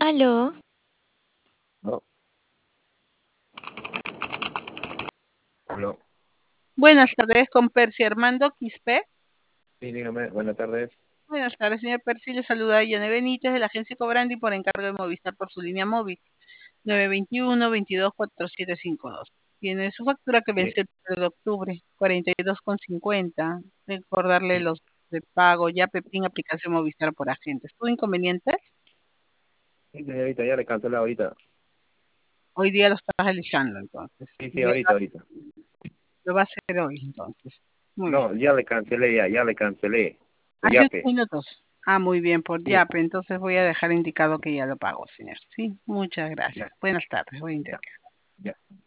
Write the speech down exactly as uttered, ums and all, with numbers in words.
Aló. No, no. Buenas tardes, con Percy Armando Quispe. Sí, dígame, buenas tardes. Buenas tardes, señor Percy. Le saluda Yane Benítez de la agencia Cobrandi por encargo de Movistar por su línea móvil nueve veintiuno, veintidós, cuarenta y siete cincuenta y dos. Tiene su factura que Sí, vence el primero de octubre, cuarenta y dos con cincuenta. Recordarle sí, los de pago, ya Pepín, aplicación Movistar por agentes. ¿Tuvo inconvenientes? sí, señorita, ya le cancelé ahorita. Hoy día lo está realizando, entonces. Sí, sí, Ya ahorita, ahorita. lo va a hacer hoy, entonces. Muy bien. No, ya le cancelé, ya, ya le cancelé. Por Hace unos Yape. minutos. Ah, muy bien, por Sí, Yape. Entonces voy a dejar indicado que ya lo pago, señor. Sí, muchas gracias. ya, Buenas tardes. Voy a ya, intentar. ya.